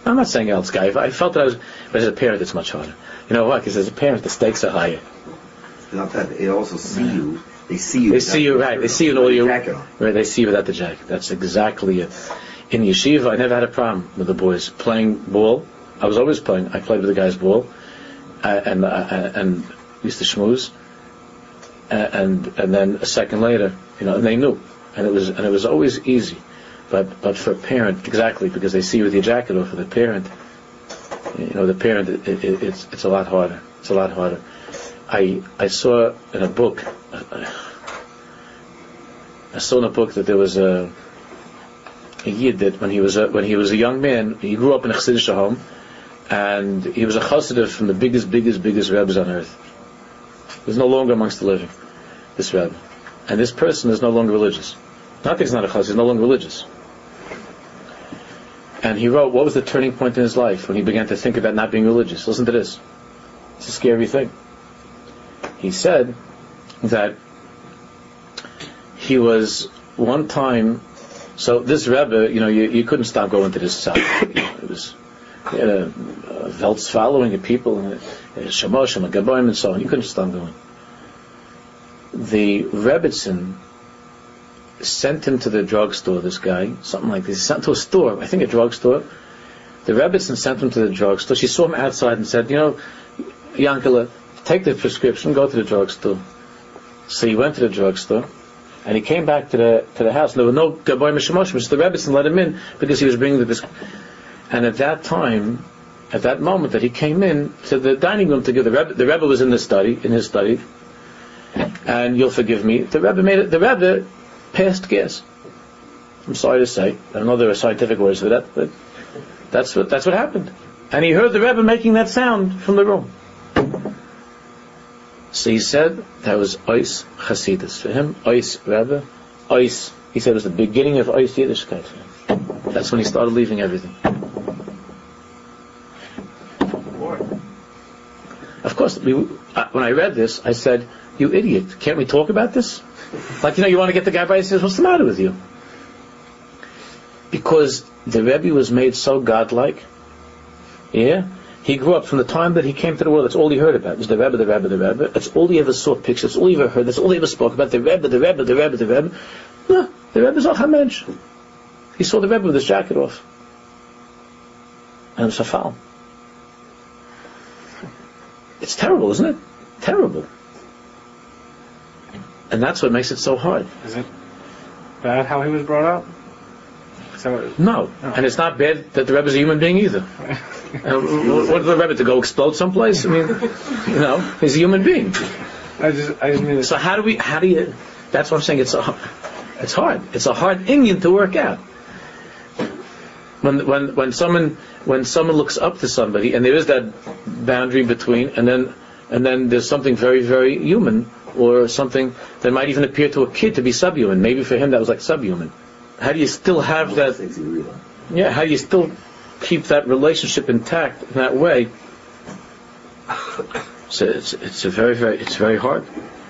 I'm not saying else, guy. I felt that I was, but as a parent, it's much harder. You know why? Because as a parent, the stakes are higher. Not that they also see you. They see you. They without see you, the right? They jacket see you in on. all your Jacket on. right. They see you without the jacket. That's exactly it. In yeshiva, I never had a problem with the boys playing ball. I was always playing. I played with the guys' ball, uh, and uh, and used to schmooze. Uh, and and then a second later, you know, and they knew, and it was and it was always easy. But but for a parent, exactly because they see you with your jacket off. For the parent, you know, the parent, it, it, it's it's a lot harder. It's a lot harder. I I saw in a book, I saw in a book that there was a, a yid that when he was a, when he was a young man, he grew up in a Chassidish home, and he was a Chassid from the biggest, biggest, biggest rabbis on earth. He was no longer amongst the living, this rabbi, and this person is no longer religious. Not that he's not a Chassid, he's no longer religious. And he wrote, what was the turning point in his life when he began to think about not being religious? Listen to this. It's a scary thing. He said that he was one time, so this Rebbe, you know, you, you couldn't stop going to this side. You know, it was, he had a, a Veltz following of people, and Shemosh and Gaboim and so on. You couldn't stop going. The Rebbitzin sent him to the drugstore, this guy, something like this. He sent him to a store, I think a drugstore. The Rebbitzin sent him to the drugstore. She saw him outside and said, you know, Yankele, take the prescription, go to the drugstore. So he went to the drugstore, and he came back to the to the house. There were no Gaboim and Shemosh, so the Rebbitzin let him in because he was bringing the prescription. And at that time, at that moment that he came in to the dining room to give the Rebbe, the Rebbe was in the study, in his study, and you'll forgive me, the Rebbe made it, the Rebbe passed gas. I'm sorry to say, I don't know there are scientific words for that, but that's what that's what happened. And he heard the Rebbe making that sound from the room. So he said that was Ois Chasidus for him. Ois Rebbe, Ois. He said it was the beginning of Ois Yiddishkeit. That's when he started leaving everything. Of course, we, uh, when I read this, I said, "You idiot! Can't we talk about this?" Like, you know, you want to get the guy by and says, "What's the matter with you?" Because the Rebbe was made so godlike. Yeah, he grew up from the time that he came to the world. That's all he heard about. It was the Rebbe, the Rebbe, the Rebbe. That's all he ever saw pictures. That's all he ever heard. That's all he ever spoke about. The Rebbe, the Rebbe, the Rebbe, the Rebbe. No, the Rebbe's a Mensch. He saw the Rebbe with his jacket off, and it was a foul. It's terrible, isn't it? Terrible. And that's what makes it so hard. Is it bad how he was brought up? So, no. no, and it's not bad that the Rebbe's a human being either. uh, what the Rebbe to go explode someplace? I mean, you know, he's a human being. I just, I just mean. So how do we? How do you? That's what I'm saying. It's a, it's hard. It's a hard Indian to work out. When when when someone when someone looks up to somebody, and there is that boundary between, and then and then there's something very very human, or something that might even appear to a kid to be subhuman. Maybe for him that was like subhuman. How do you still have that? Yeah, how do you still keep that relationship intact in that way? So it's it's a very very it's very hard.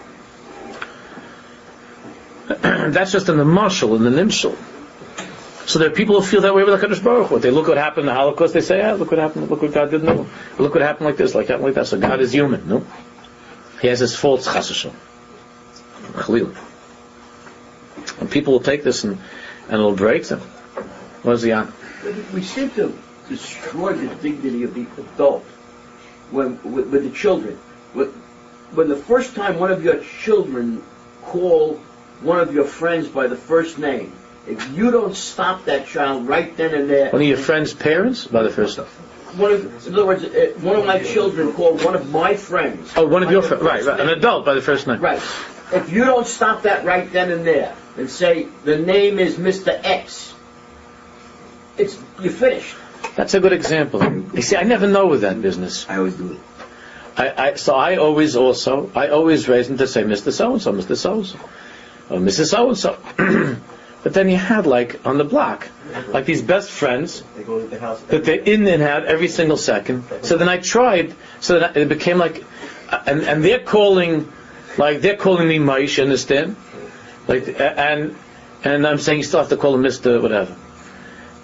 That's just in the mashal, in the nimshal. So there are people who feel that way with the Kadosh Baruch Hu. They look what happened in the Holocaust. They say, "Ah, look what happened. Look what God did." No, look what happened like this, like that, like that. So God is human. No, He has His faults. Chas v'shalom. Chalil. And people will take this and and it'll break them. What is the answer? We seem to destroy the dignity of the adult when with, with the children. When, when the first time one of your children call one of your friends by the first name, if you don't stop that child right then and there... One of your friends' parents? By the first time? One of, in other words, uh, one of my children called one of my friends... Oh, one of your friends, right, right, an adult by the first name. Right. If you don't stop that right then and there, and say, the name is Mister X, it's, you're finished. That's a good example. You see, I never know with that business. I always do it. I, I, so I always also, I always raise them to say Mister So-and-so, Mister So-and-so, or Missus So-and-so. But then you had, like, on the block, like these best friends They go to the house that they're in and out every single second. So then I tried, so that it became like, and, and they're calling, like, they're calling me Maish, you understand? Like, and, and I'm saying you still have to call him Mister whatever.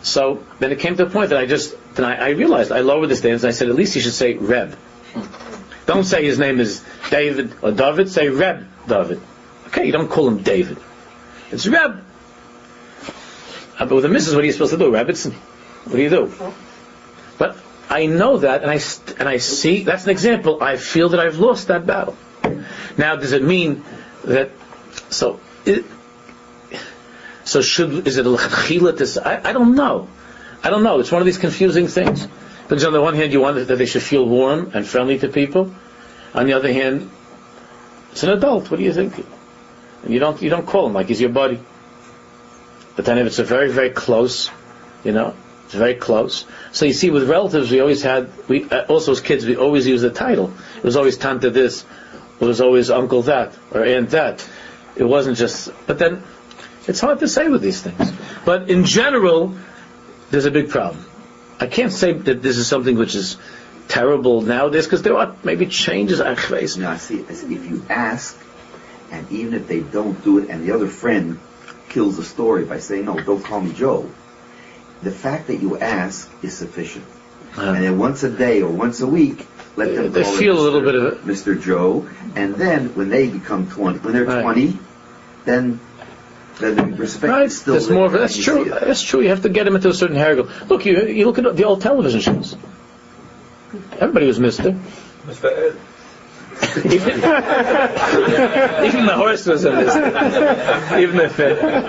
So then it came to the point that I just, then I, I realized, I lowered the standards, and I said, at least you should say Reb. Don't say his name is David or David, say Reb David. Okay, you don't call him David. It's Reb. Uh, but with a missus, what are you supposed to do? Rebbitzin. What do you do? But I know that, and I, st- and I see, that's an example, I feel that I've lost that battle. Now, does it mean that, so, it, so should, is it a l'chachila to, I, I don't know. I don't know. It's one of these confusing things. Because on the one hand, you want that they should feel warm and friendly to people. On the other hand, it's an adult. What do you think? And you don't, you don't call him like he's your buddy. But then if it's a very, very close, you know, it's very close. So you see, with relatives, we always had, we uh, also as kids, we always used the title. It was always tante this, it was always uncle that, or aunt that. It wasn't just, but then, it's hard to say with these things. But in general, there's a big problem. I can't say that this is something which is terrible nowadays, because there are maybe changes. No, I see, I see, if you ask, and even if they don't do it, and the other friend kills the story by saying, no, don't call me Joe, the fact that you ask is sufficient. Uh, and then once a day or once a week, let them they call feel it a little bit of it. Mister Joe, and then when they become twenty, when they're right. twenty, then then the respect right. is still There's there. more of it. That's true. That's true. You have to get them into a certain hierarchy. Look, you you look at the old television shows. Everybody was Mister Mister Ed. even, even the horse was a Mister Even the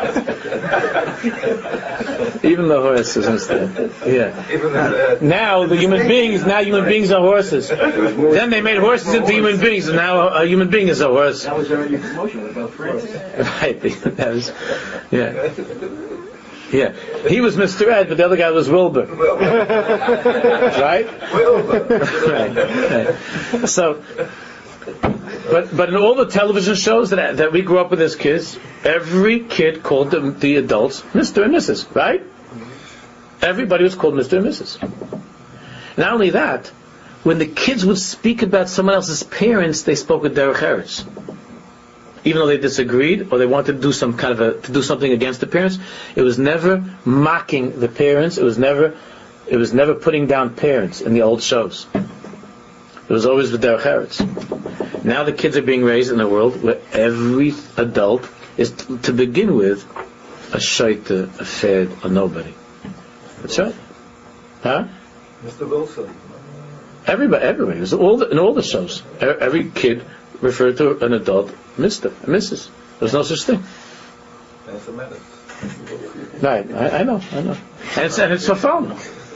even the horse was Mister Yeah. Even the, Now the human beings, now human beings are horses. Then they made horses into human beings, and now a human being is a horse. That was already a promotion with both friends. Right. That was, yeah. Yeah. He was Mister Ed, but the other guy was Wilbur. Right? right. right. So, but but in all the television shows that that we grew up with as kids, every kid called the, the adults Mister and Missus Right? Everybody was called Mister and Missus Not only that, when the kids would speak about someone else's parents, they spoke with derech eretz. Even though they disagreed or they wanted to do some kind of a to do something against the parents, it was never mocking the parents. It was never it was never putting down parents in the old shows. It was always with derech eretz. Now the kids are being raised in a world where every adult is, t- to begin with, a shaita, a fed, a nobody. That's right. Huh? Mister Wilson. Everybody, everybody. It was all the, in all the shows. Every kid referred to an adult Mister and Missus There's no such thing. That's a matter. Right. I, I know. I know. And it's, and it's for fun.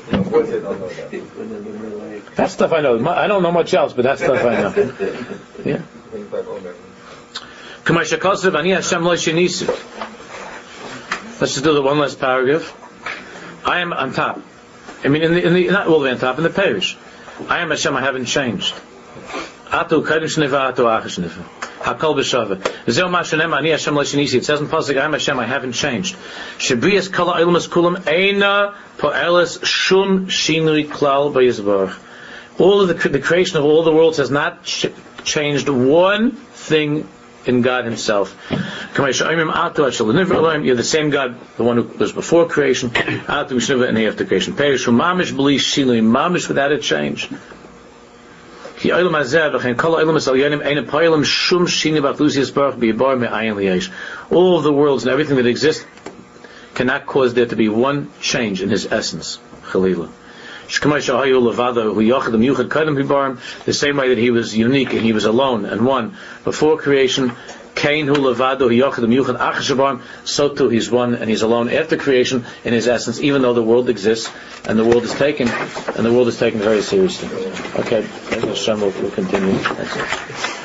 That stuff I know. I don't know much else, but that stuff I know. Yeah. Let's just do the one last paragraph. I am on top. I mean, in the, in the not all the way on top, in the parish. I am Hashem, I haven't changed. Atu kadim shniva, atu ach shniva. Hakol b'shava. Zeh ma shenem ani Hashem l'shinisi. It says in pasuk, I am Hashem, I haven't changed. Shebrias kala ilmas kulam eina po'eles shum shinui klal b'yizbarach. All of the, the creation of all the worlds has not ch- changed one thing in God Himself. You're the same God, the one who was before creation, and after creation. Mamish without a change. All of the worlds and everything that exists cannot cause there to be one change in His essence. Chalila. The same way that He was unique and He was alone and one before creation, so too He's one and He's alone after creation in His essence, even though the world exists and the world is taken and the world is taken very seriously. Okay, Hashem will continue. That's it.